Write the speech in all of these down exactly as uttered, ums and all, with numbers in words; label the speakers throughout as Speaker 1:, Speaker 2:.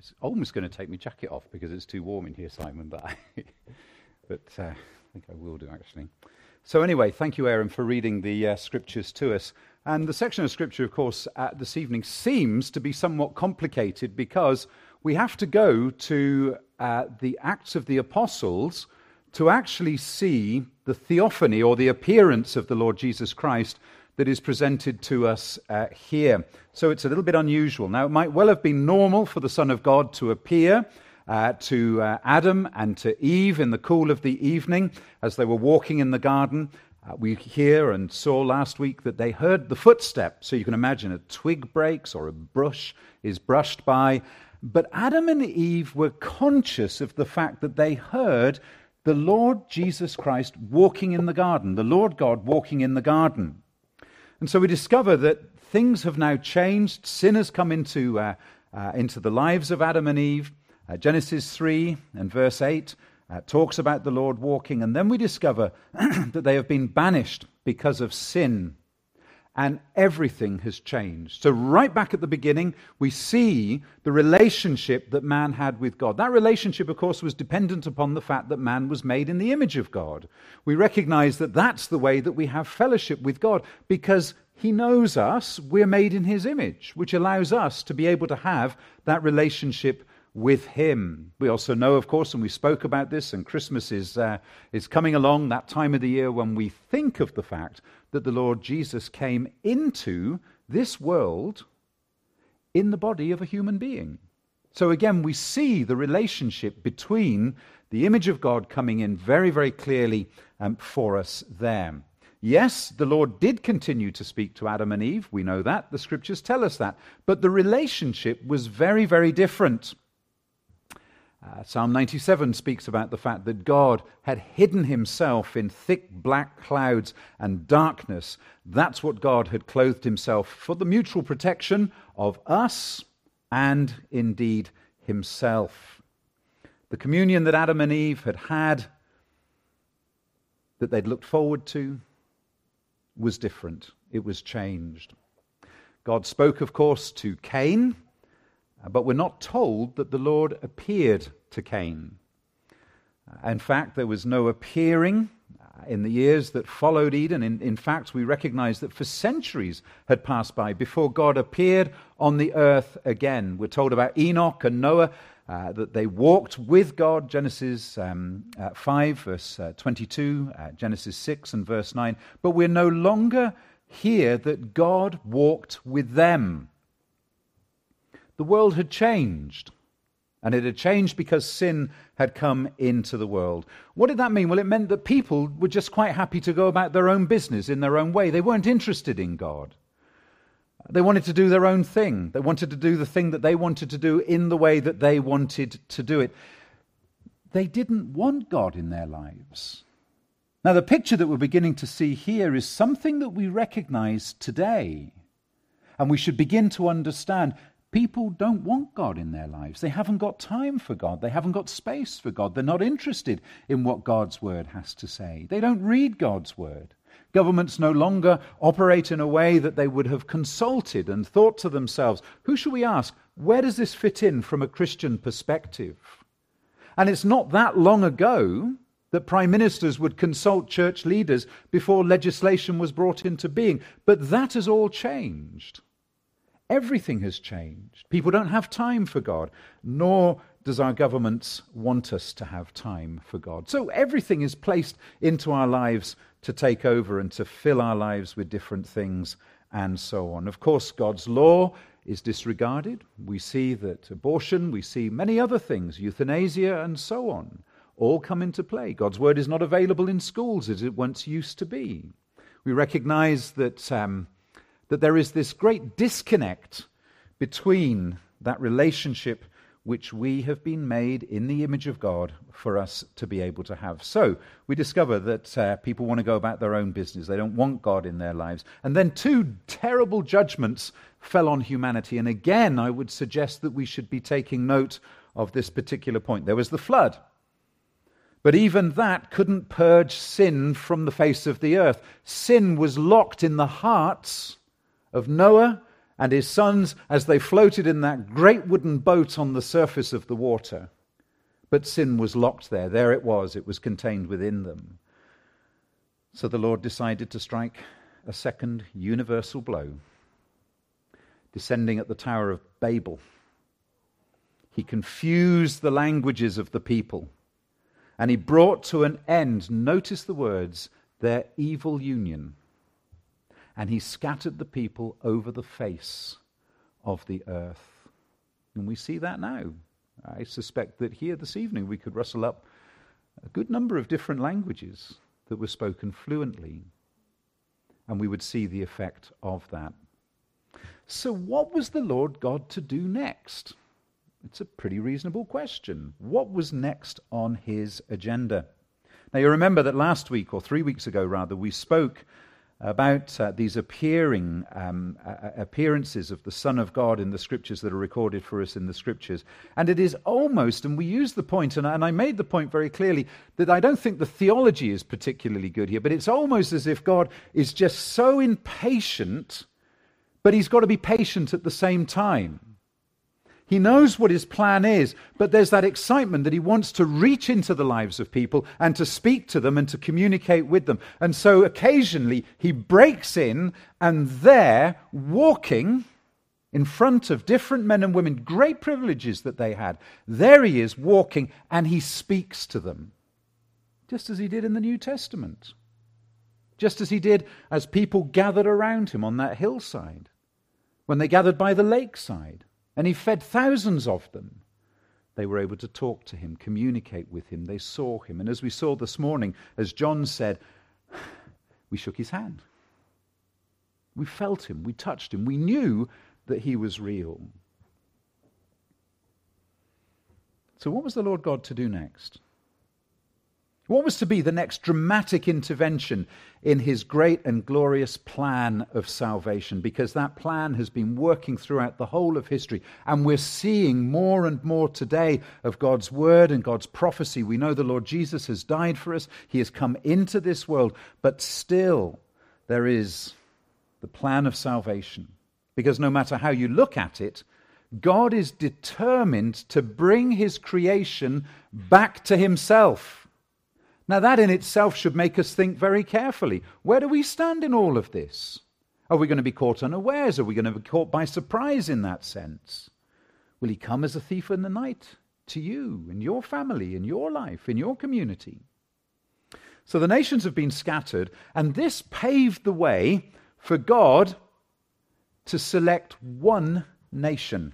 Speaker 1: was almost going to take my jacket off because it's too warm in here, Simon, but I, but, uh, I think I will do, actually. So anyway, thank you, Aaron, for reading the uh, scriptures to us. And the section of scripture, of course, uh, this evening seems to be somewhat complicated because we have to go to uh, the Acts of the Apostles to actually see the theophany or the appearance of the Lord Jesus Christ that is presented to us uh, here. So it's a little bit unusual. Now, it might well have been normal for the Son of God to appear uh, to uh, Adam and to Eve in the cool of the evening as they were walking in the garden. Uh, we hear and saw last week that they heard the footsteps. So you can imagine a twig breaks or a brush is brushed by. But Adam and Eve were conscious of the fact that they heard the Lord Jesus Christ walking in the garden, the Lord God walking in the garden. And so we discover that things have now changed. Sin has come into, uh, uh, into the lives of Adam and Eve. Uh, Genesis three and verse eight uh, talks about the Lord walking. And then we discover that they have been banished because of sin. And everything has changed. So right back at the beginning, we see the relationship that man had with God. That relationship, of course, was dependent upon the fact that man was made in the image of God. We recognize that that's the way that we have fellowship with God, because he knows us, we're made in his image, which allows us to be able to have that relationship with him. We also know, of course, and we spoke about this, and Christmas is uh, is coming along, that time of the year when we think of the fact that the Lord Jesus came into this world in the body of a human being. So again, we see the relationship between the image of God coming in very, very clearly um, for us there. Yes, the Lord did continue to speak to Adam and Eve. We know that. The scriptures tell us that. But the relationship was very, very different. Uh, Psalm ninety-seven speaks about the fact that God had hidden himself in thick black clouds and darkness. That's what God had clothed himself for the mutual protection of us and indeed himself. The communion that Adam and Eve had had, that they'd looked forward to, was different. It was changed. God spoke, of course, to Cain, but we're not told that the Lord appeared to Cain. In fact, there was no appearing in the years that followed Eden. In, in fact, we recognize that for centuries had passed by before God appeared on the earth again. We're told about Enoch and Noah, uh, that they walked with God, Genesis um, uh, five, verse uh, twenty-two, uh, Genesis six and verse nine. But we're no longer here that God walked with them. The world had changed, and it had changed because sin had come into the world. What did that mean? Well, it meant that people were just quite happy to go about their own business in their own way. They weren't interested in God. They wanted to do their own thing. They wanted to do the thing that they wanted to do in the way that they wanted to do it. They didn't want God in their lives. Now, the picture that we're beginning to see here is something that we recognize today, and we should begin to understand. People don't want God in their lives. They haven't got time for God. They haven't got space for God. They're not interested in what God's word has to say. They don't read God's word. Governments no longer operate in a way that they would have consulted and thought to themselves, who should we ask? Where does this fit in from a Christian perspective? And it's not that long ago that prime ministers would consult church leaders before legislation was brought into being. But that has all changed. Everything has changed. People don't have time for God, nor does our governments want us to have time for God. So everything is placed into our lives to take over and to fill our lives with different things and so on. Of course, God's law is disregarded. We see that abortion, we see many other things, euthanasia and so on, all come into play. God's word is not available in schools as it once used to be. We recognize that um, that there is this great disconnect between that relationship which we have been made in the image of God for us to be able to have. So we discover that uh, people want to go about their own business. They don't want God in their lives. And then two terrible judgments fell on humanity. And again, I would suggest that we should be taking note of this particular point. There was the flood. But even that couldn't purge sin from the face of the earth. Sin was locked in the hearts of Noah and his sons as they floated in that great wooden boat on the surface of the water. But sin was locked there. There it was. It was contained within them. So the Lord decided to strike a second universal blow, descending at the Tower of Babel. He confused the languages of the people, and he brought to an end, notice the words, their evil union. And he scattered the people over the face of the earth. And we see that now. I suspect that here this evening we could rustle up a good number of different languages that were spoken fluently, and we would see the effect of that. So what was the Lord God to do next? It's a pretty reasonable question. What was next on his agenda? Now you remember that last week, or three weeks ago rather, we spoke about uh, these appearing um, uh, appearances of the Son of God in the Scriptures that are recorded for us in the Scriptures. And it is almost, and we use the point, and I, and I made the point very clearly, that I don't think the theology is particularly good here, but it's almost as if God is just so impatient, but he's got to be patient at the same time. He knows what his plan is, but there's that excitement that he wants to reach into the lives of people and to speak to them and to communicate with them. And so occasionally he breaks in, and there, walking in front of different men and women, great privileges that they had, there he is walking, and he speaks to them, just as he did in the New Testament, just as he did as people gathered around him on that hillside, when they gathered by the lakeside. And he fed thousands of them. They were able to talk to him, communicate with him. They saw him. And as we saw this morning, as John said, we shook his hand. We felt him. We touched him. We knew that he was real. So what was the Lord God to do next? What was to be the next dramatic intervention in his great and glorious plan of salvation? Because that plan has been working throughout the whole of history, and we're seeing more and more today of God's word and God's prophecy. We know the Lord Jesus has died for us. He has come into this world, but still there is the plan of salvation. Because no matter how you look at it, God is determined to bring his creation back to himself. Now that in itself should make us think very carefully. Where do we stand in all of this? Are we going to be caught unawares? Are we going to be caught by surprise in that sense? Will he come as a thief in the night to you, in your family, in your life, in your community? So the nations have been scattered, and this paved the way for God to select one nation.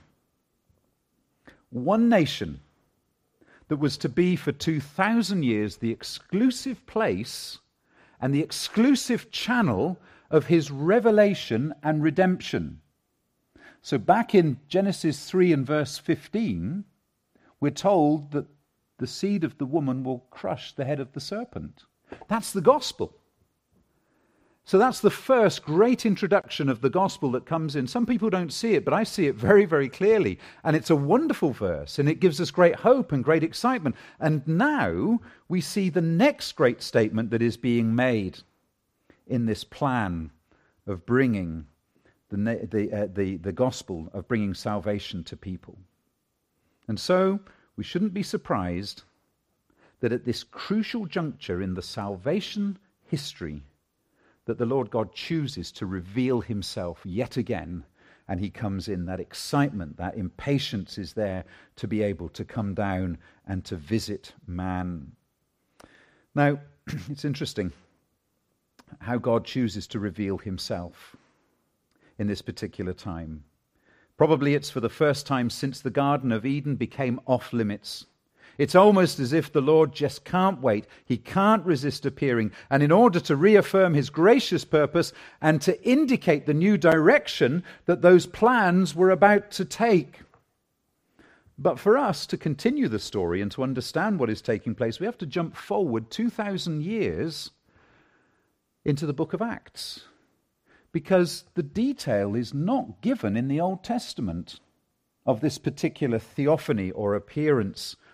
Speaker 1: One nation that was to be for two thousand years the exclusive place and the exclusive channel of his revelation and redemption. So back in Genesis three and verse fifteen, we're told that the seed of the woman will crush the head of the serpent. That's the gospel. So that's the first great introduction of the gospel that comes in. Some people don't see it, but I see it very, very clearly. And it's a wonderful verse, and it gives us great hope and great excitement. And now we see the next great statement that is being made in this plan of bringing the, the, uh, the, the gospel, of bringing salvation to people. And so we shouldn't be surprised that at this crucial juncture in the salvation history, that the Lord God chooses to reveal himself yet again, and he comes in. That excitement, that impatience is there to be able to come down and to visit man. Now, it's interesting how God chooses to reveal himself in this particular time. Probably it's for the first time since the Garden of Eden became off limits. It's almost as if the Lord just can't wait. He can't resist appearing. And in order to reaffirm his gracious purpose and to indicate the new direction that those plans were about to take. But for us to continue the story and to understand what is taking place, we have to jump forward two thousand years into the book of Acts. Because the detail is not given in the Old Testament of this particular theophany or appearance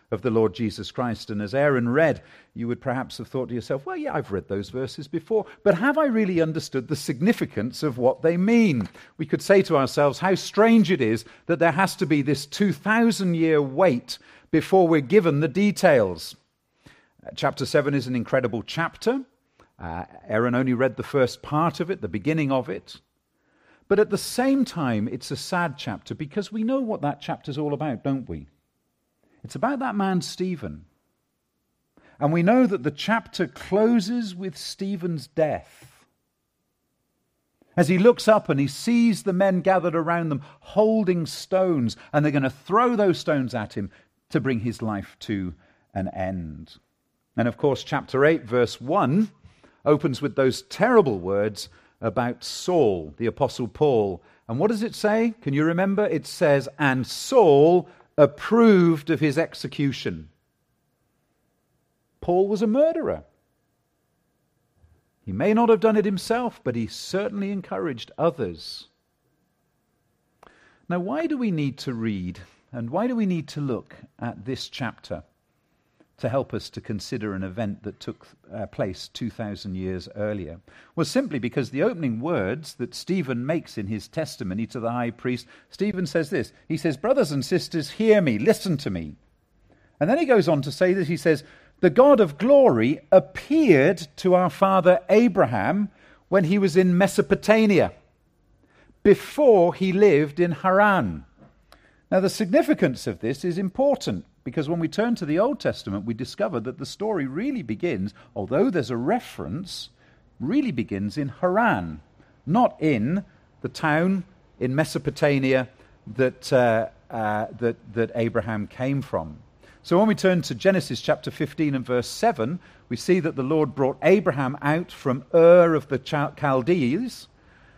Speaker 1: of the Lord Jesus Christ. And as Aaron read, you would perhaps have thought to yourself, well, yeah, I've read those verses before, but have I really understood the significance of what they mean? We could say to ourselves, how strange it is that there has to be this two thousand year wait before we're given the details. Uh, chapter seven is an incredible chapter. Uh, Aaron only read the first part of it, the beginning of it. But at the same time, it's a sad chapter because we know what that chapter's all about, don't we? It's about that man Stephen. And we know that the chapter closes with Stephen's death. As he looks up and he sees the men gathered around them holding stones, and they're going to throw those stones at him to bring his life to an end. And of course, chapter eight, verse one, opens with those terrible words about Saul, the Apostle Paul. And what does it say? Can you remember? It says, and Saul approved of his execution. Paul was a murderer. He may not have done it himself, but he certainly encouraged others. Now, why do we need to read, and why do we need to look at this chapter to help us to consider an event that took uh, place two thousand years earlier? Well, simply because the opening words that Stephen makes in his testimony to the high priest, Stephen says this. He says, brothers and sisters, hear me, listen to me. And then he goes on to say that he says, the God of glory appeared to our father Abraham when he was in Mesopotamia, before he lived in Haran. Now, the significance of this is important, because when we turn to the Old Testament, we discover that the story really begins, although there's a reference, really begins in Haran, not in the town in Mesopotamia that, uh, uh, that, that Abraham came from. So when we turn to Genesis chapter fifteen and verse seven, we see that the Lord brought Abraham out from Ur of the Chaldees,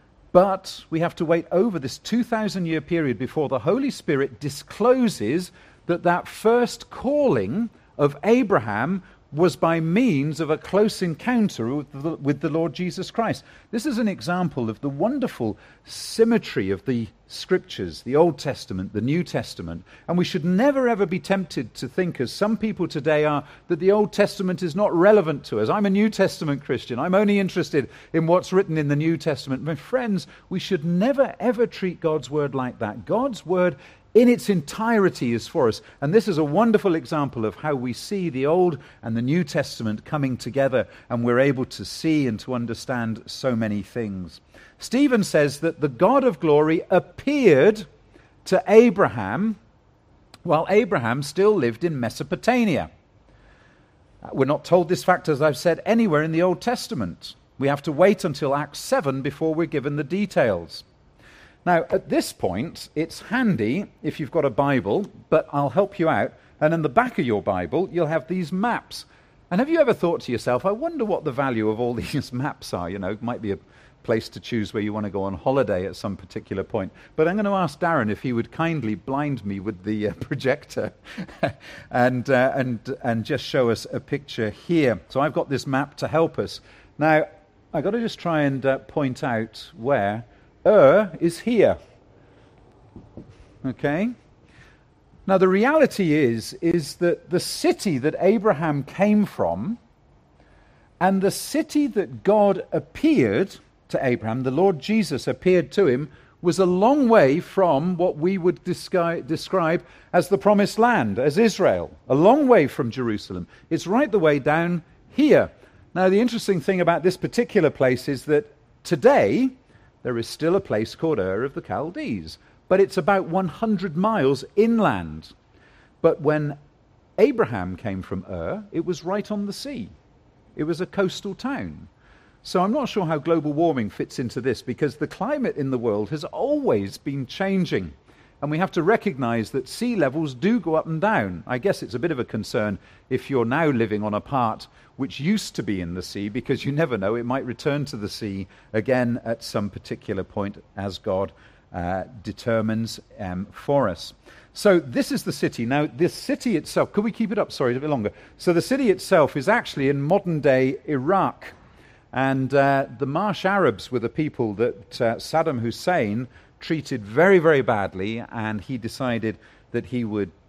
Speaker 1: but we have to wait over this two thousand year period before the Holy Spirit discloses that that first calling of Abraham was by means of a close encounter with the, with the Lord Jesus Christ. This is an example of the wonderful symmetry of the Scriptures, the Old Testament, the New Testament. And we should never ever be tempted to think, as some people today are, that the Old Testament is not relevant to us. I'm a New Testament Christian. I'm only interested in what's written in the New Testament. My friends, we should never ever treat God's Word like that. God's Word in its entirety is for us. And this is a wonderful example of how we see the Old and the New Testament coming together, and we're able to see and to understand so many things. Stephen says that the God of glory appeared to Abraham while Abraham still lived in Mesopotamia. We're not told this fact, as I've said, anywhere in the Old Testament. We have to wait until Acts seven before we're given the details. Now, at this point, it's handy if you've got a Bible, but I'll help you out. And in the back of your Bible, you'll have these maps. And have you ever thought to yourself, I wonder what the value of all these maps are? You know, it might be a place to choose where you want to go on holiday at some particular point. But I'm going to ask Darren if he would kindly blind me with the uh, projector and, uh, and, and just show us a picture here. So I've got this map to help us. Now, I've got to just try and uh, point out where Ur is here. Okay? Now the reality is, is that the city that Abraham came from and the city that God appeared to Abraham, the Lord Jesus appeared to him, was a long way from what we would descri- describe as the promised land, as Israel. A long way from Jerusalem. It's right the way down here. Now the interesting thing about this particular place is that today there is still a place called Ur of the Chaldees, but it's about one hundred miles inland. But when Abraham came from Ur, it was right on the sea. It was a coastal town. So I'm not sure how global warming fits into this, because the climate in the world has always been changing. And we have to recognize that sea levels do go up and down. I guess it's a bit of a concern if you're now living on a part which used to be in the sea, because you never know, it might return to the sea again at some particular point as God uh, determines um, for us. So this is the city. Now, this city itself, could we keep it up? Sorry, a bit longer. So the city itself is actually in modern-day Iraq. And uh, the Marsh Arabs were the people that uh, Saddam Hussein treated very, very badly, and he decided that he would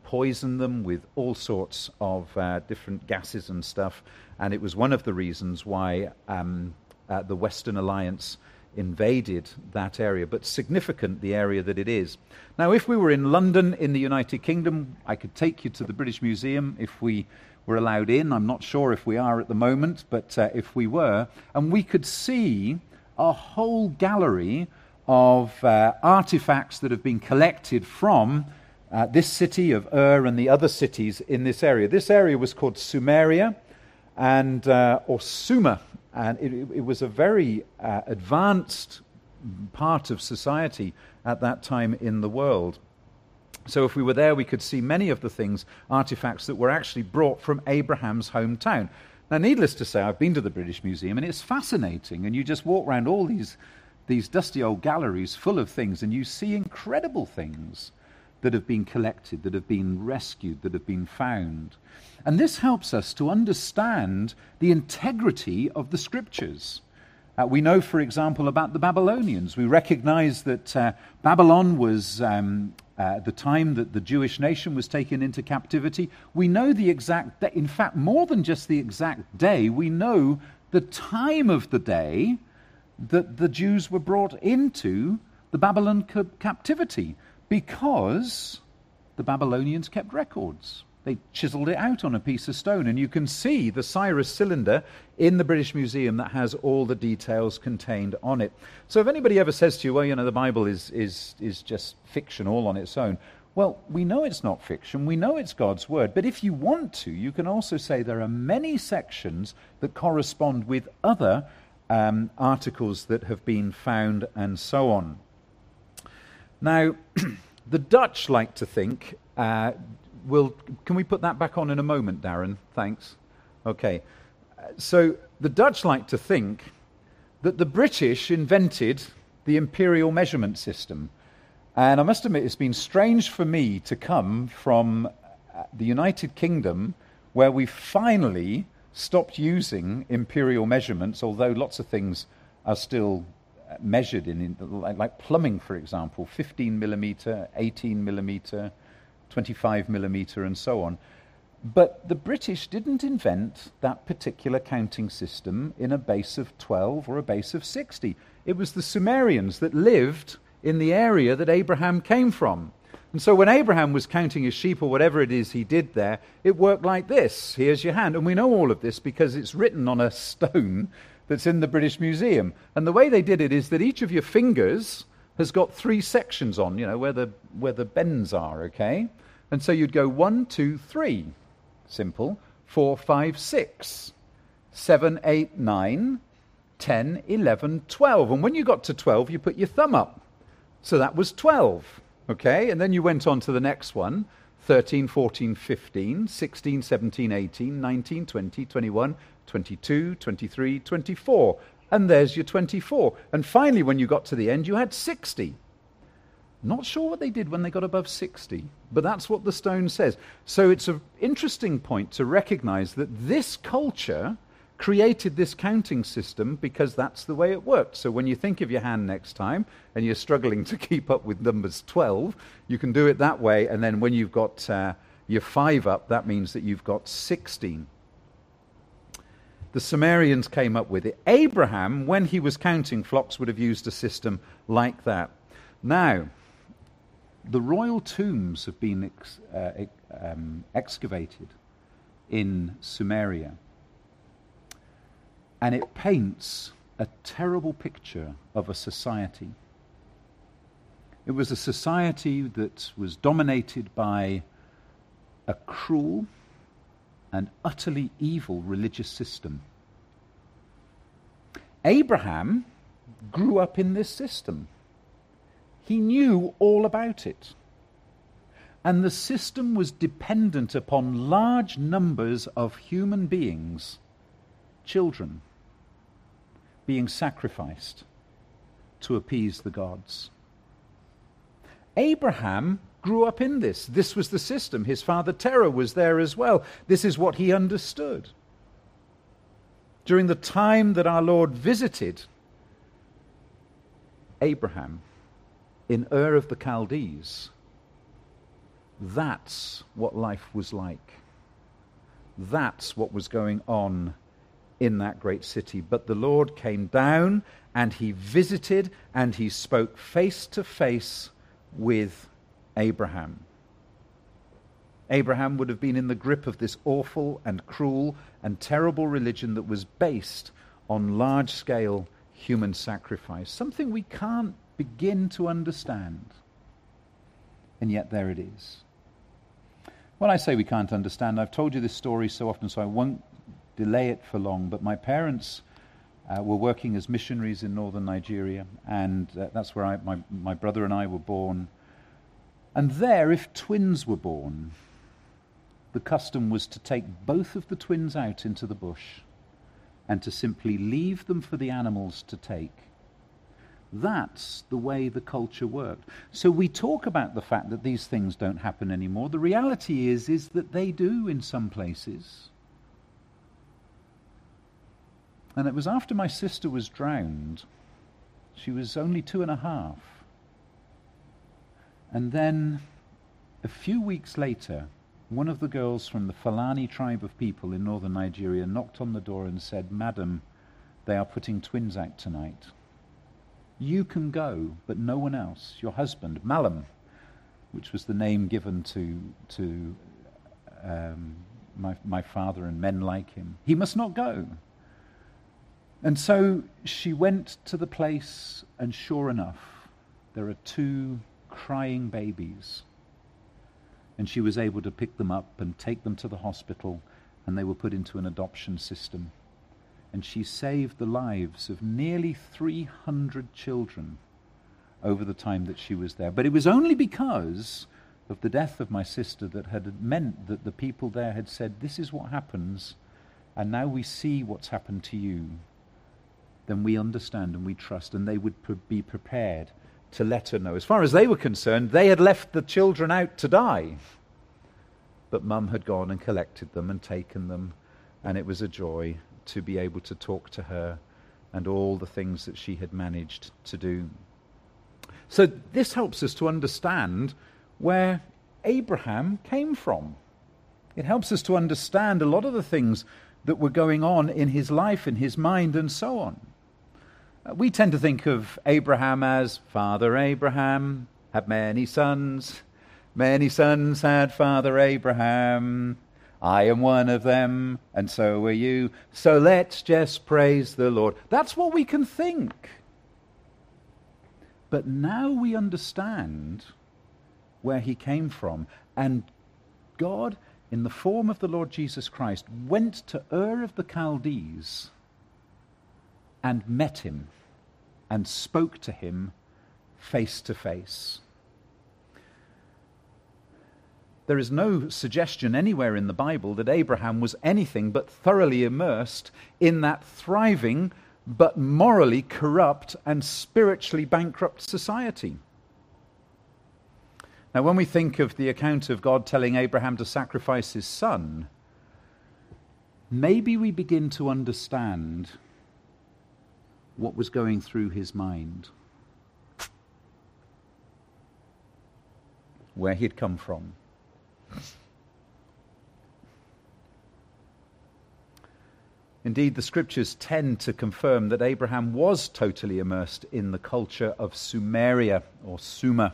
Speaker 1: poison them with all sorts of uh, different gases and stuff. And it was one of the reasons why um, uh, the Western Alliance invaded that area, but significant, the area that it is. Now, if we were in London in the United Kingdom, I could take you to the British Museum if we were allowed in. I'm not sure if we are at the moment, but uh, if we were, and we could see a whole gallery of uh, artifacts that have been collected from uh, this city of Ur and the other cities in this area. This area was called Sumeria, and uh, or Sumer, and it, it was a very uh, advanced part of society at that time in the world. So if we were there, we could see many of the things, artifacts that were actually brought from Abraham's hometown. Now, needless to say, I've been to the British Museum, and it's fascinating, and you just walk around all these, these dusty old galleries full of things, and you see incredible things that have been collected, that have been rescued, that have been found. And this helps us to understand the integrity of the Scriptures. Uh, we know, for example, about the Babylonians. We recognize that uh, Babylon was um, uh, the time that the Jewish nation was taken into captivity. We know the exact day. In fact, more than just the exact day, we know the time of the day that the Jews were brought into the Babylon ca- captivity, because the Babylonians kept records. They chiseled it out on a piece of stone, and you can see the Cyrus cylinder in the British Museum that has all the details contained on it. So if anybody ever says to you, well, you know, the Bible is is is just fiction all on its own, well, we know it's not fiction, we know it's God's word, but if you want to, you can also say there are many sections that correspond with other um, articles that have been found and so on. Now, the Dutch like to think, uh, we'll, can we put that back on in a moment, Darren? Thanks. Okay. Uh, so the Dutch like to think that the British invented the imperial measurement system. And I must admit, it's been strange for me to come from uh, the United Kingdom, where we finally stopped using imperial measurements, although lots of things are still measured in, in like, like plumbing, for example, fifteen millimeter, eighteen millimeter, twenty-five millimeter, and so on. But the British didn't invent that particular counting system in a base of twelve or a base of sixty. It was the Sumerians that lived in the area that Abraham came from. And so when Abraham was counting his sheep, or whatever it is he did there, it worked like this. Here's your hand. And we know all of this because it's written on a stone that's in the British Museum. And the way they did it is that each of your fingers has got three sections on, you know, where the where the bends are, okay? And so you'd go one, two, three. Simple. Four, five, six. Seven, eight, nine, ten, eleven, twelve. And when you got to twelve, you put your thumb up. So that was twelve, okay? And then you went on to the next one. thirteen, fourteen, fifteen, sixteen, seventeen, eighteen, nineteen, twenty, twenty-one, twenty-two, twenty-three, twenty-four. And there's your twenty-four. And finally, when you got to the end, you had sixty. Not sure what they did when they got above sixty, but that's what the stone says. So it's an interesting point to recognize that this culture created this counting system because that's the way it worked. So when you think of your hand next time and you're struggling to keep up with numbers twelve, you can do it that way. And then when you've got uh, your five up, that means that you've got sixteen. The Sumerians came up with it. Abraham, when he was counting flocks, would have used a system like that. Now, the royal tombs have been ex- uh, um, excavated in Sumeria. And it paints a terrible picture of a society. It was a society that was dominated by a cruel and utterly evil religious system. Abraham grew up in this system. He knew all about it. And the system was dependent upon large numbers of human beings, children, being sacrificed to appease the gods. Abraham grew up in this. This was the system. His father Terah was there as well. This is what he understood. During the time that our Lord visited Abraham in Ur of the Chaldees, That's what life was like. That's what was going on in that great city. But the Lord came down and he visited and he spoke face to face with Abraham. Abraham would have been in the grip of this awful and cruel and terrible religion that was based on large-scale human sacrifice, something we can't begin to understand. And yet there it is. When I say we can't understand, I've told you this story so often, so I won't delay it for long, but my parents uh, were working as missionaries in northern Nigeria, and uh, that's where I, my, my brother and I were born. And there, if twins were born, the custom was to take both of the twins out into the bush and to simply leave them for the animals to take. That's the way the culture worked. So we talk about the fact that these things don't happen anymore. The reality is, is that they do in some places. And it was after my sister was drowned. She was only two and a half. And then, a few weeks later, one of the girls from the Fulani tribe of people in northern Nigeria knocked on the door and said, "Madam, they are putting twins out tonight. You can go, but no one else. Your husband, Malam," which was the name given to to um, my, my father and men like him, "he must not go." And so she went to the place, and sure enough, there are two crying babies. And she was able to pick them up and take them to the hospital, and they were put into an adoption system. And she saved the lives of nearly three hundred children over the time that she was there. But it was only because of the death of my sister that had meant that the people there had said, "This is what happens, and now we see what's happened to you." Then we understand and we trust, and they would pre- be prepared to let her know. As far as they were concerned, they had left the children out to die. But Mum had gone and collected them and taken them, and it was a joy to be able to talk to her and all the things that she had managed to do. So this helps us to understand where Abraham came from. It helps us to understand a lot of the things that were going on in his life, in his mind, and so on. We tend to think of Abraham as Father Abraham had many sons. Many sons had Father Abraham. I am one of them, and so are you. So let's just praise the Lord. That's what we can think. But now we understand where he came from. And God, in the form of the Lord Jesus Christ, went to Ur of the Chaldees and met him and spoke to him face to face. There is no suggestion anywhere in the Bible that Abraham was anything but thoroughly immersed in that thriving but morally corrupt and spiritually bankrupt society. Now, when we think of the account of God telling Abraham to sacrifice his son, maybe we begin to understand what was going through his mind, where he'd come from. Indeed, the scriptures tend to confirm that Abraham was totally immersed in the culture of Sumeria, or Sumer,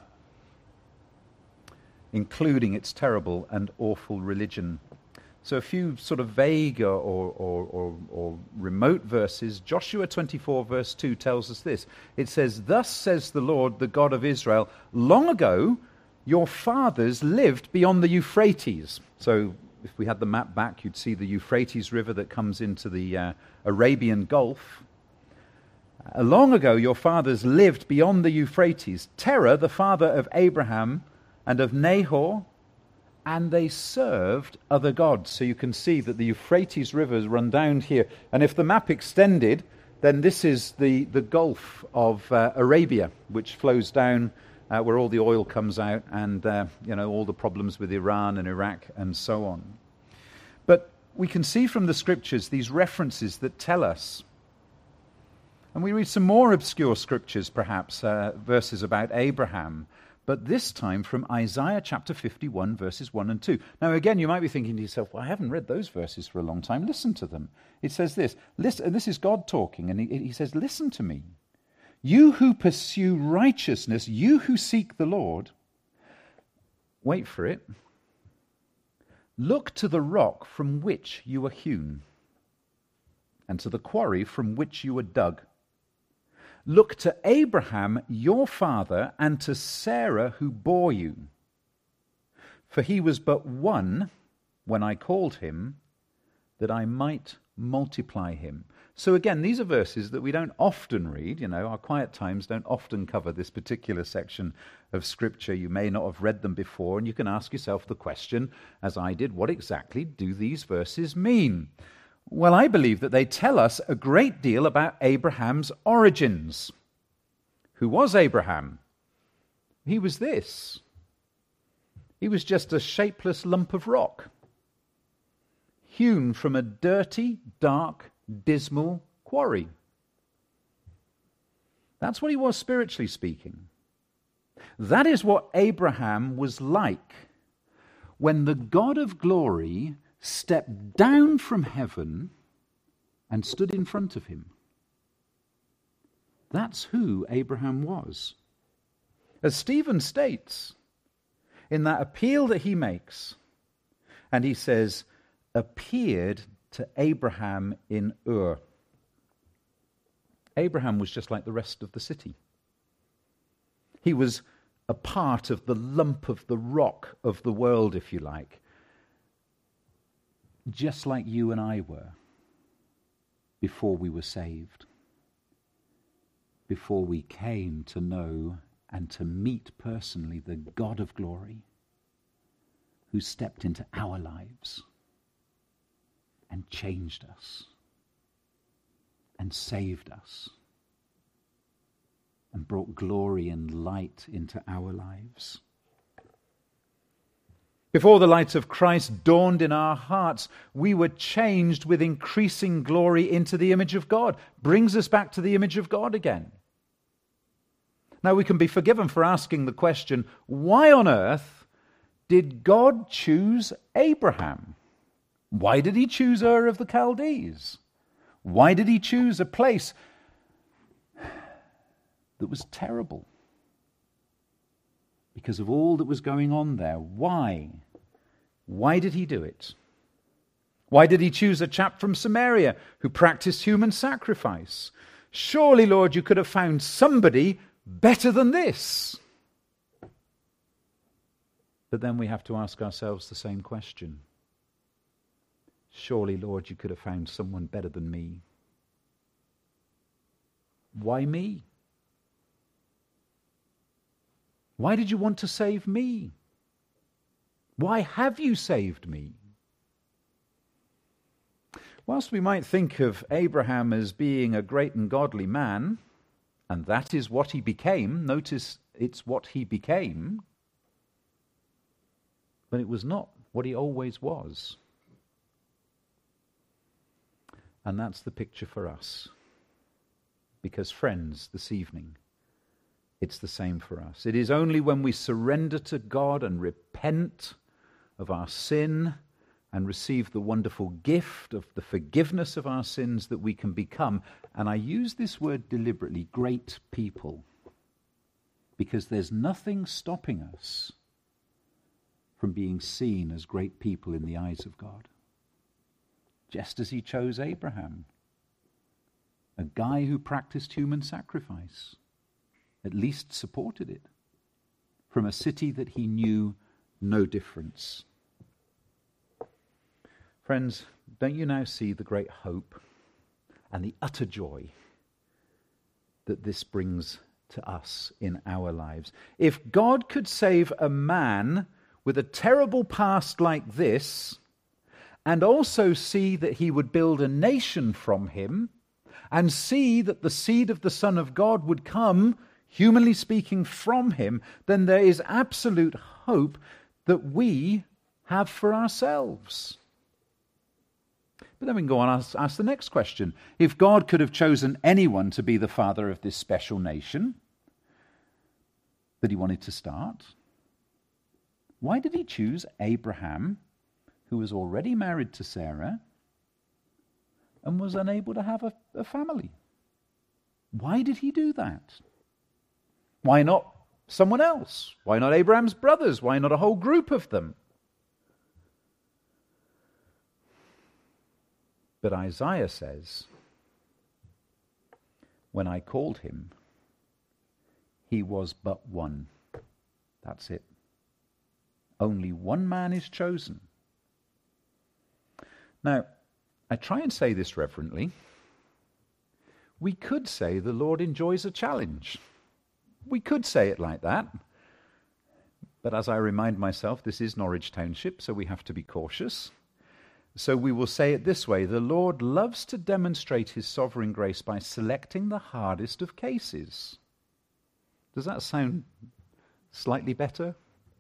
Speaker 1: including its terrible and awful religion. So a few sort of vague or, or, or, or remote verses. Joshua twenty-four verse two tells us this. It says, "Thus says the Lord, the God of Israel, long ago your fathers lived beyond the Euphrates." So if we had the map back, you'd see the Euphrates River that comes into the uh, Arabian Gulf. Uh, long ago your fathers lived beyond the Euphrates. Terah, the father of Abraham and of Nahor, and they served other gods. So you can see that the Euphrates rivers run down here. And if the map extended, then this is the, the Gulf of uh, Arabia, which flows down uh, where all the oil comes out, and uh, you know all the problems with Iran and Iraq and so on. But we can see from the scriptures these references that tell us. And we read some more obscure scriptures, perhaps, uh, verses about Abraham. but this time from Isaiah chapter fifty-one, verses one and two. Now again, you might be thinking to yourself, well, I haven't read those verses for a long time. Listen to them. It says this, listen, and this is God talking, and he, he says, listen to me. You who pursue righteousness, you who seek the Lord, wait for it, look to the rock from which you were hewn, and to the quarry from which you were dug. Look to Abraham, your father, and to Sarah, who bore you. For he was but one when I called him, that I might multiply him. So again, these are verses that we don't often read. You know, our quiet times don't often cover this particular section of Scripture. You may not have read them before, and you can ask yourself the question, as I did, what exactly do these verses mean? Well, I believe that they tell us a great deal about Abraham's origins. Who was Abraham? He was this. He was just a shapeless lump of rock, hewn from a dirty, dark, dismal quarry. That's what he was spiritually speaking. That is what Abraham was like when the God of glory stepped down from heaven and stood in front of him. That's who Abraham was. As Stephen states in that appeal that he makes, and he says, appeared to Abraham in Ur. Abraham was just like the rest of the city. He was a part of the lump of the rock of the world, if you like, just like you and I were before we were saved, before we came to know and to meet personally the God of glory who stepped into our lives and changed us and saved us and brought glory and light into our lives. Before the light of Christ dawned in our hearts, we were changed with increasing glory into the image of God. Brings us back to the image of God again. Now we can be forgiven for asking the question, why on earth did God choose Abraham? Why did he choose Ur of the Chaldees? Why did he choose a place that was terrible? Because of all that was going on there. Why? Why did he do it? Why did he choose a chap from Samaria who practiced human sacrifice? Surely, Lord, you could have found somebody better than this. But then we have to ask ourselves the same question. Surely, Lord, you could have found someone better than me. Why me? Why did you want to save me? Why have you saved me? Whilst we might think of Abraham as being a great and godly man, and that is what he became, notice it's what he became, but it was not what he always was. And that's the picture for us. Because, friends, this evening, it's the same for us. It is only when we surrender to God and repent of our sin and receive the wonderful gift of the forgiveness of our sins that we can become, and I use this word deliberately, great people, because there's nothing stopping us from being seen as great people in the eyes of God. Just as he chose Abraham, a guy who practiced human sacrifice, at least supported it, from a city that he knew no difference. Friends, don't you now see the great hope and the utter joy that this brings to us in our lives? If God could save a man with a terrible past like this, and also see that he would build a nation from him, and see that the seed of the Son of God would come, humanly speaking, from him, then there is absolute hope that we have for ourselves. But then we can go on and ask, ask the next question. If God could have chosen anyone to be the father of this special nation, that he wanted to start? Why did he choose Abraham, who was already married to Sarah and was unable to have a, a family? Why did he do that? Why not someone else? Why not Abraham's brothers? Why not a whole group of them? But Isaiah says, when I called him, he was but one. That's it. Only one man is chosen. Now, I try and say this reverently. We could say the Lord enjoys a challenge. We could say it like that. But as I remind myself, this is Norwich Township, so we have to be cautious. So we will say it this way: the Lord loves to demonstrate his sovereign grace by selecting the hardest of cases. Does that sound slightly better?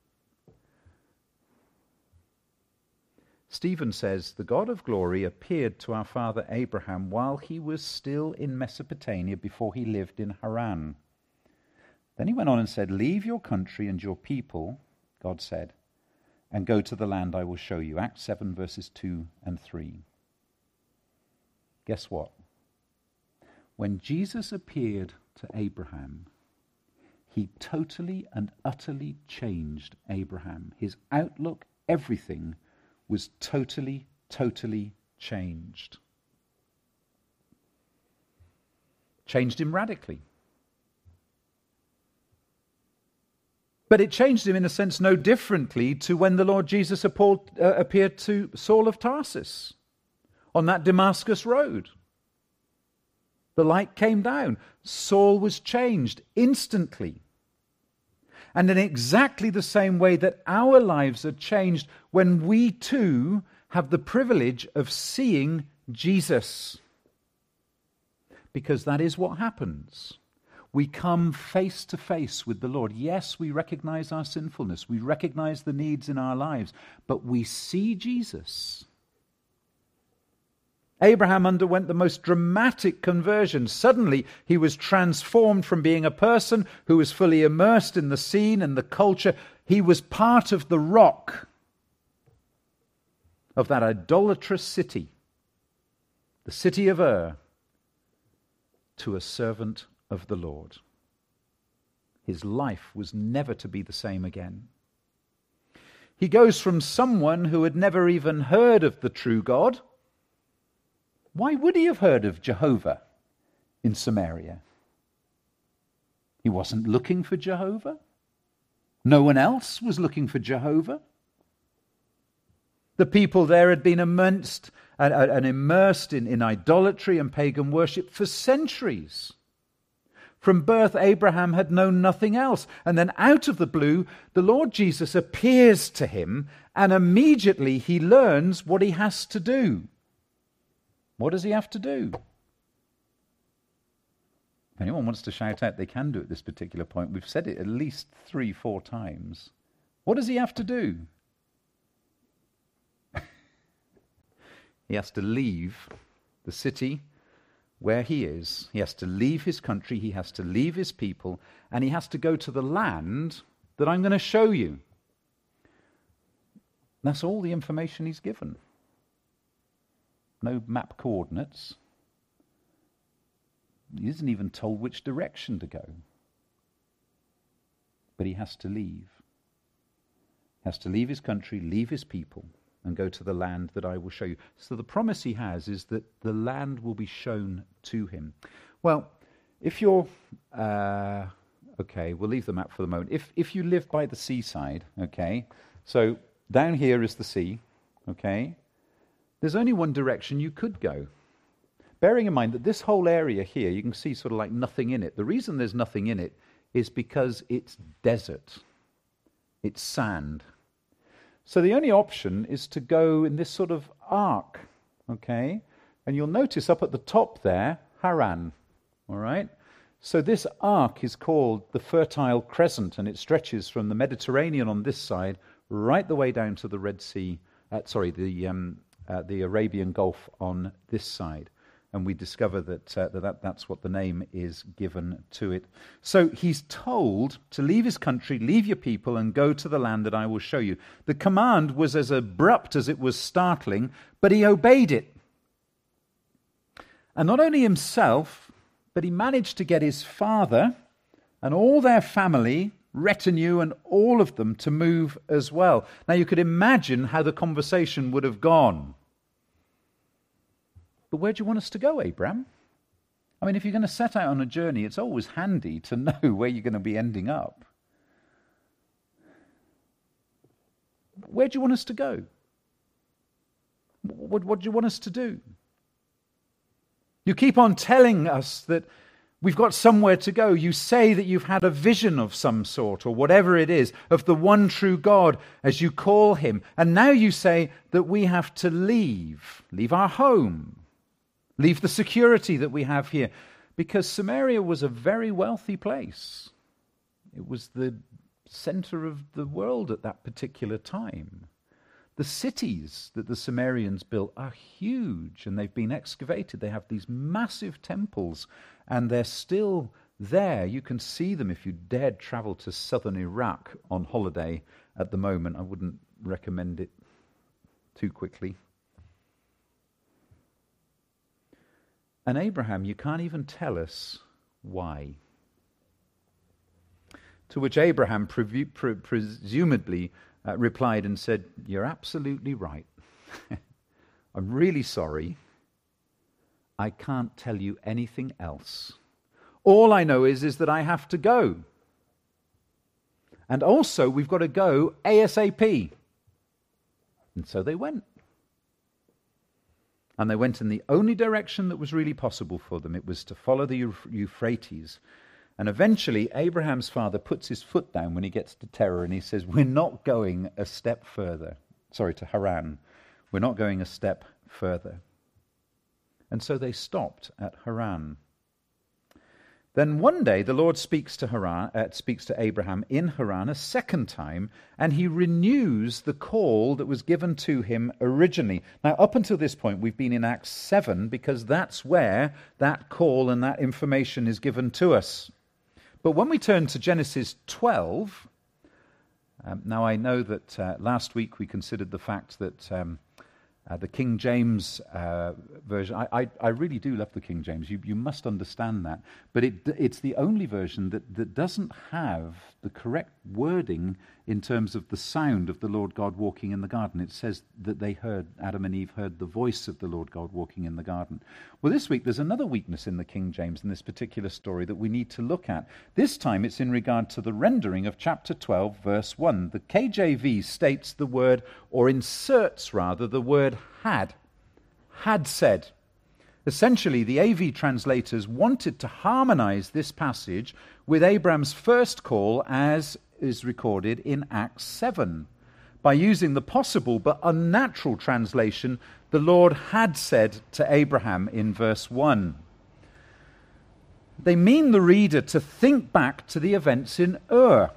Speaker 1: Stephen says, the God of glory appeared to our father Abraham while he was still in Mesopotamia, before he lived in Haran. Then he went on and said, leave your country and your people, God said, and go to the land I will show you. Acts seven, verses two and three. Guess what? When Jesus appeared to Abraham, he totally and utterly changed Abraham. His outlook, everything, was totally, totally changed. Changed him radically. But it changed him in a sense no differently to when the Lord Jesus appeared to Saul of Tarsus on that Damascus road. The light came down. Saul was changed instantly. And in exactly the same way that our lives are changed when we too have the privilege of seeing Jesus. Because that is what happens. We come face to face with the Lord. Yes, we recognize our sinfulness. We recognize the needs in our lives. But we see Jesus. Abraham underwent the most dramatic conversion. Suddenly, he was transformed from being a person who was fully immersed in the scene and the culture. He was part of the rock of that idolatrous city, the city of Ur, to a servant of the Lord. His life was never to be the same again. He goes from someone who had never even heard of the true God. Why would he have heard of Jehovah in Samaria? He wasn't looking for Jehovah. No one else was looking for Jehovah. The people there had been immersed and, and immersed in, in idolatry and pagan worship for centuries. From birth, Abraham had known nothing else. And then out of the blue, the Lord Jesus appears to him, and immediately he learns what he has to do. What does he have to do? If anyone wants to shout out, they can do at this particular point. We've said it at least three, four times. What does he have to do? He has to leave the city where he is. He has to leave his country. He has to leave his people. And he has to go to the land that I'm going to show you. That's all the information he's given. No map coordinates. He isn't even told which direction to go. But he has to leave. He has to leave his country, leave his people, and go to the land that I will show you. So the promise he has is that the land will be shown to him. Well, if you're... Uh, okay, we'll leave the map for the moment. If, if you live by the seaside, okay, so down here is the sea, okay, there's only one direction you could go. Bearing in mind that this whole area here, you can see sort of like nothing in it. The reason there's nothing in it is because it's desert. It's sand. So the only option is to go in this sort of arc, okay? And you'll notice up at the top there, Haran, all right? So this arc is called the Fertile Crescent, and it stretches from the Mediterranean on this side right the way down to the Red Sea, uh, sorry, the... Um, Uh, the Arabian Gulf on this side. And we discover that, uh, that that's what the name is given to it. So he's told to leave his country, leave your people, and go to the land that I will show you. The command was as abrupt as it was startling, but he obeyed it. And not only himself, but he managed to get his father and all their family, retinue, and all of them to move as well. Now you could imagine how the conversation would have gone. But where do you want us to go, Abraham? I mean, if you're going to set out on a journey, it's always handy to know where you're going to be ending up. Where do you want us to go? What, what do you want us to do? You keep on telling us that we've got somewhere to go. You say that you've had a vision of some sort, or whatever it is, of the one true God as you call him. And now you say that we have to leave, leave our home, leave the security that we have here. Because Samaria was a very wealthy place. It was the center of the world at that particular time. The cities that the Sumerians built are huge, and they've been excavated. They have these massive temples, and they're still there. You can see them if you dared travel to southern Iraq on holiday at the moment. I wouldn't recommend it too quickly. And Abraham, you can't even tell us why. To which Abraham pre- pre- presumably uh, replied and said, "You're absolutely right. I'm really sorry. I can't tell you anything else. All I know is, is that I have to go. And also, we've got to go ASAP." And so they went. And they went in the only direction that was really possible for them. It was to follow the Euphrates. And eventually, Abraham's father puts his foot down when he gets to Terah, and he says, "We're not going a step further." Sorry, to Haran. "We're not going a step further." And so they stopped at Haran. Then one day the Lord speaks to Haran, uh, speaks to Abraham in Haran a second time, and he renews the call that was given to him originally. Now, up until this point, we've been in Acts seven, because that's where that call and that information is given to us. But when we turn to Genesis twelve, um, now I know that uh, last week we considered the fact that um, Uh, the King James uh, version, I, I, I really do love the King James. You, you must understand that. But it, it's the only version that, that doesn't have the correct wording in terms of the sound of the Lord God walking in the garden. It says that they heard, Adam and Eve heard the voice of the Lord God walking in the garden. Well, this week there's another weakness in the King James in this particular story that we need to look at. This time it's in regard to the rendering of chapter twelve, verse one. The K J V states the word, or inserts rather, the word had, had said. Essentially, the A V translators wanted to harmonize this passage with Abraham's first call as is recorded in Acts seven. By using the possible but unnatural translation, the Lord had said to Abraham in verse one. They mean the reader to think back to the events in Ur.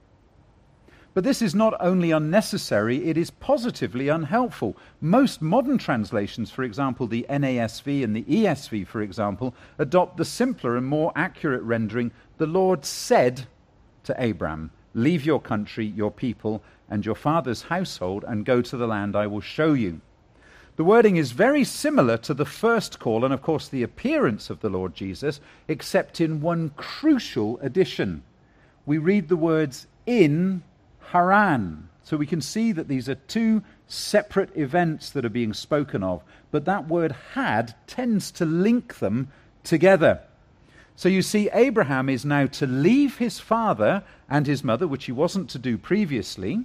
Speaker 1: But this is not only unnecessary, it is positively unhelpful. Most modern translations, for example, the N A S V and the E S V, for example, adopt the simpler and more accurate rendering, "The Lord said to Abram, leave your country, your people, and your father's household, and go to the land I will show you." The wording is very similar to the first call and, of course, the appearance of the Lord Jesus, except in one crucial addition. We read the words "in Haran." So we can see that these are two separate events that are being spoken of, but that word "had" tends to link them together. So you see, Abraham is now to leave his father and his mother, which he wasn't to do previously,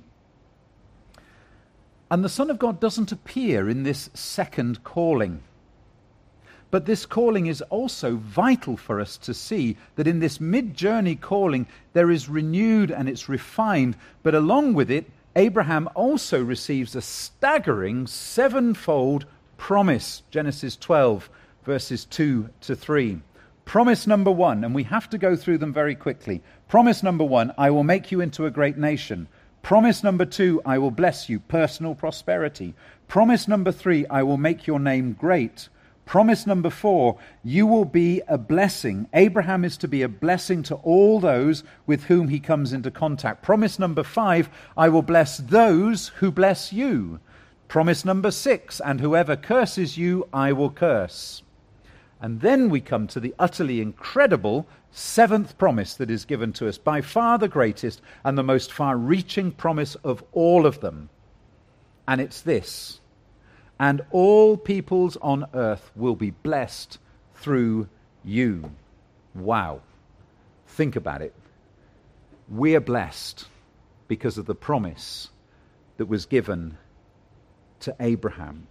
Speaker 1: and the Son of God doesn't appear in this second calling. But this calling is also vital for us to see that in this mid-journey calling, there is renewed and it's refined, but along with it, Abraham also receives a staggering sevenfold promise. Genesis twelve, verses two to three. Promise number one, and we have to go through them very quickly. Promise number one, "I will make you into a great nation." Promise number two, "I will bless you," personal prosperity. Promise number three, "I will make your name great." Promise number four, you will be a blessing. Abraham is to be a blessing to all those with whom he comes into contact. Promise number five, I will bless those who bless you. Promise number six, and whoever curses you, I will curse. And then we come to the utterly incredible seventh promise that is given to us, by far the greatest and the most far-reaching promise of all of them. And it's this: and all peoples on earth will be blessed through you. Wow. Think about it. We're blessed because of the promise that was given to Abraham.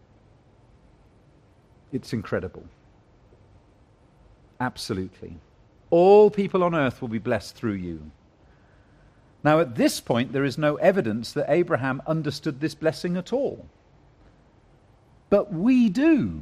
Speaker 1: It's incredible. Absolutely. All people on earth will be blessed through you. Now, at this point, there is no evidence that Abraham understood this blessing at all. But we do.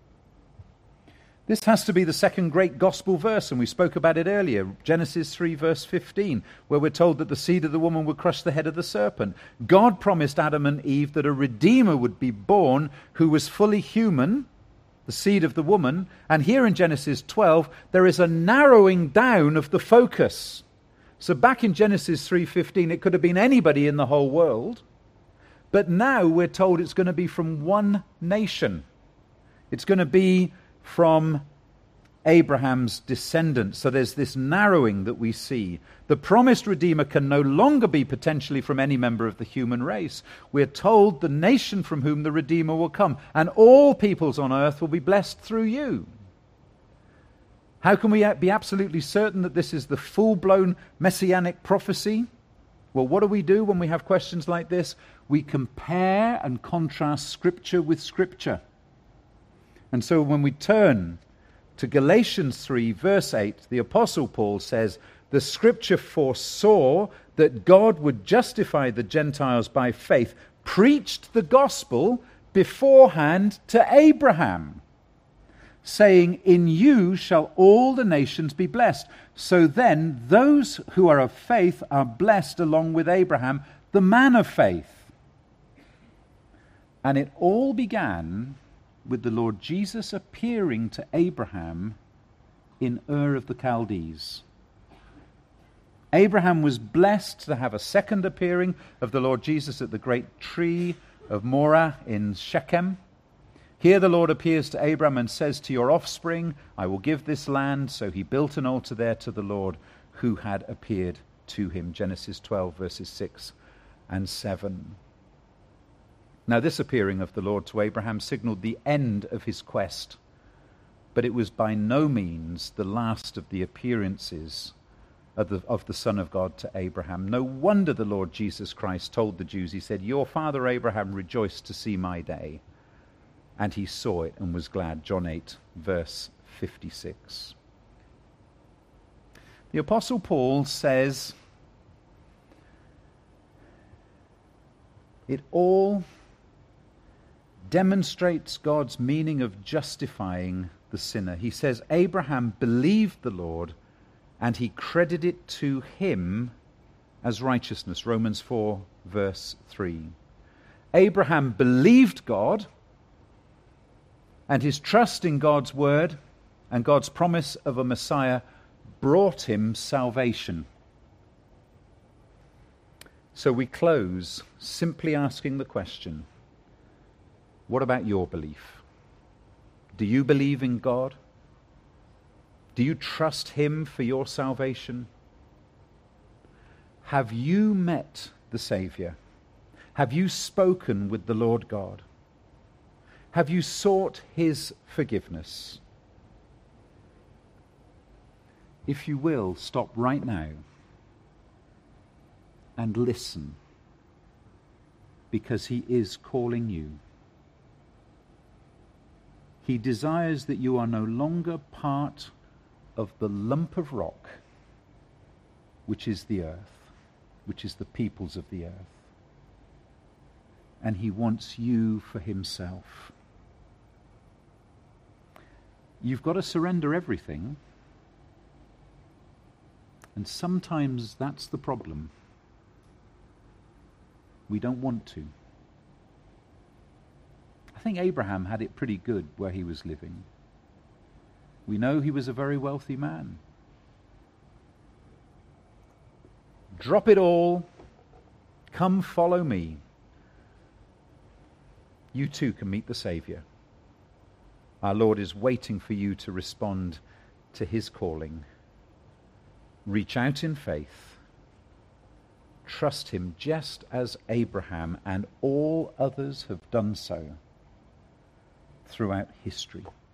Speaker 1: This has to be the second great gospel verse, and we spoke about it earlier, Genesis three, verse fifteen, where we're told that the seed of the woman would crush the head of the serpent. God promised Adam and Eve that a Redeemer would be born who was fully human, the seed of the woman, and here in Genesis twelve, there is a narrowing down of the focus. So back in Genesis three fifteen, it could have been anybody in the whole world, but now we're told it's going to be from one nation. It's going to be from Abraham's descendants. So there's this narrowing that we see. The promised Redeemer can no longer be potentially from any member of the human race. We're told the nation from whom the Redeemer will come, and all peoples on earth will be blessed through you. How can we be absolutely certain that this is the full-blown messianic prophecy? Well, what do we do when we have questions like this? We compare and contrast Scripture with Scripture. And so when we turn to Galatians three, verse eight, the Apostle Paul says, the Scripture foresaw that God would justify the Gentiles by faith, preached the gospel beforehand to Abraham, saying, in you shall all the nations be blessed. So then those who are of faith are blessed along with Abraham, the man of faith. And it all began with the Lord Jesus appearing to Abraham in Ur of the Chaldees. Abraham was blessed to have a second appearing of the Lord Jesus at the great tree of Moreh in Shechem. Here the Lord appears to Abraham and says, to your offspring, I will give this land. So he built an altar there to the Lord who had appeared to him. Genesis twelve, verses six and seven. Now this appearing of the Lord to Abraham signaled the end of his quest, but it was by no means the last of the appearances of the, of the Son of God to Abraham. No wonder the Lord Jesus Christ told the Jews, he said, your father Abraham rejoiced to see my day. And he saw it and was glad. John eight, verse fifty-six. The Apostle Paul says, it all demonstrates God's meaning of justifying the sinner. He says, Abraham believed the Lord, and he credited it to him as righteousness. Romans four, verse three. Abraham believed God, and his trust in God's word and God's promise of a Messiah brought him salvation. So we close simply asking the question, what about your belief? Do you believe in God? Do you trust him for your salvation? Have you met the Savior? Have you spoken with the Lord God? Have you sought his forgiveness? If you will, stop right now and listen, because he is calling you. He desires that you are no longer part of the lump of rock, which is the earth, which is the peoples of the earth. And he wants you for himself. You've got to surrender everything, and sometimes that's the problem. We don't want to. I think Abraham had it pretty good where he was living. We know he was a very wealthy man. Drop it all. Come follow me. You too can meet the Saviour. Our Lord is waiting for you to respond to his calling. Reach out in faith. Trust him just as Abraham and all others have done so throughout history.